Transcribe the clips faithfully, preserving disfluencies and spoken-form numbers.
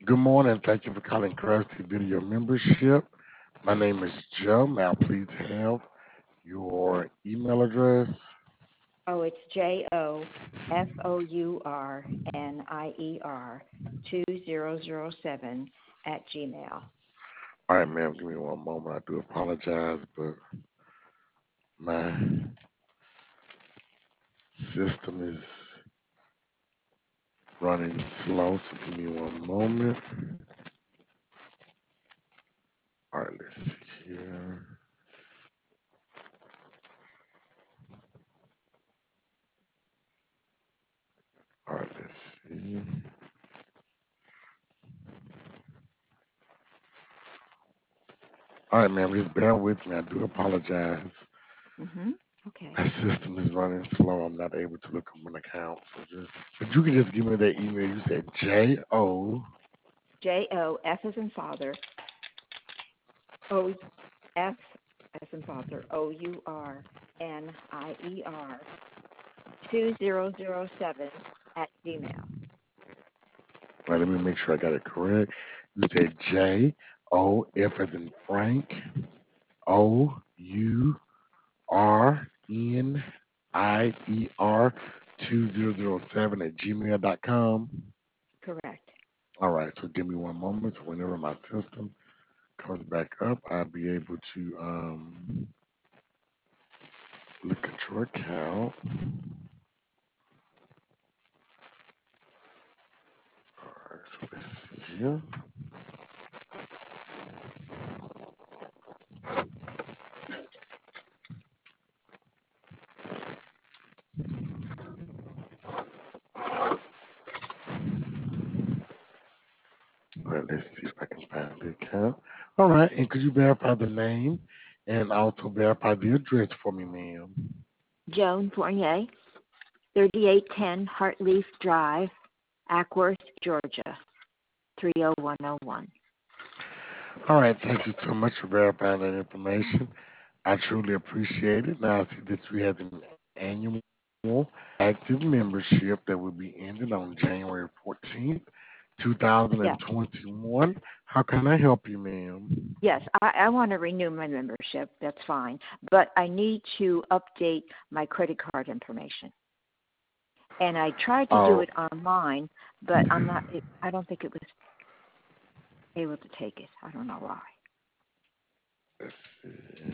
Good morning. Thank you for calling Crafty Video Membership. My name is Joe. May I please have your email address? Oh, it's J O F O U R N I E R two zero zero seven at Gmail. All right, ma'am. Give me one moment. I do apologize, but my system is running slow, so give me one moment. All right, let's see here. All right, let's see. All right, ma'am. Just bear with me. I do apologize. Mhm. Okay. My system is running slow. I'm not able to look up an account. So just, if you can just give me that email. You said J O. J O F as in father. O F as in father. O U R N I E R two zero zero seven at Gmail. All right, let me make sure I got it correct. You said J O F as in Frank, O U R N I E R two zero zero seven at gmail dot com. Correct. All right, so give me one moment. So whenever my system comes back up, I'll be able to um, look at your account. All right, so let's see here. All right, let's see if I can find the account. All right, and could you verify the name and also verify the address for me, ma'am? Joan Fournier, thirty-eight ten Heartleaf Drive, Ackworth, Georgia, three oh one oh one. All right, thank you so much for verifying that information. I truly appreciate it. Now I see that we have an annual active membership that will be ending on January fourteenth, Yes. two thousand twenty-one. How can I help you, ma'am? Yes, I, I want to renew my membership. That's fine. But I need to update my credit card information. And I tried to do Oh, it online, but I'm not, it, I don't think it was able to take it. I don't know why. let's see.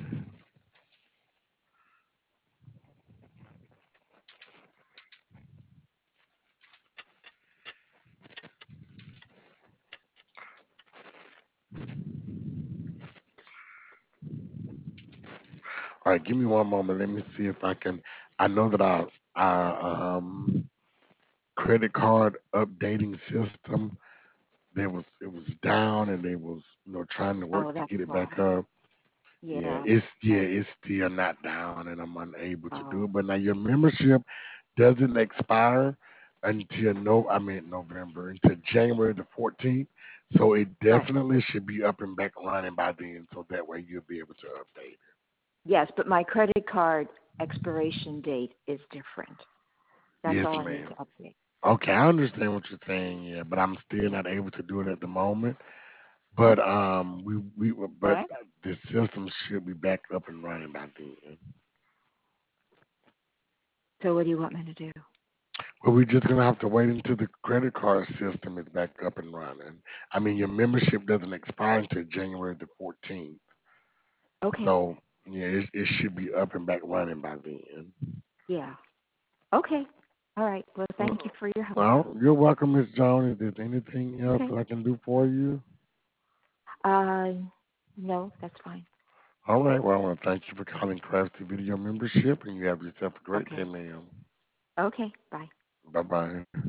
All right, give me one moment. Let me see if I can. I know that our, our um, credit card updating system, there was it was down, and they was you know trying to Oh, work to that's get it back why. up. Yeah, Yeah. it's yeah, Oh, it's still not down, and I'm unable to do oh, it. But now your membership doesn't expire until no, I mean November, until January the fourteenth. So it right. definitely should be up and back running by then, so that way you'll be able to update it. Yes, but my credit card expiration date is different. That's Yes, all I need ma'am. to update. Okay, I understand what you're saying, yeah, but I'm still not able to do it at the moment. But Okay. um, we we All but right. the system should be back up and running by then. So what do you want me to do? But we're just gonna have to wait until the credit card system is back up and running. I mean, your membership doesn't expire until January the fourteenth, Okay. so yeah, it, it should be up and back running by then. Yeah. Okay. All right. Well, Mm, thank you for your help. Well, you're welcome, Miss Jones. Is there anything else Okay. that I can do for you? Uh, no, that's fine. All right. Well, I want to thank you for calling Crafty Video Membership, and you have yourself a great day, Okay. ma'am. Okay. Bye. Bye bye.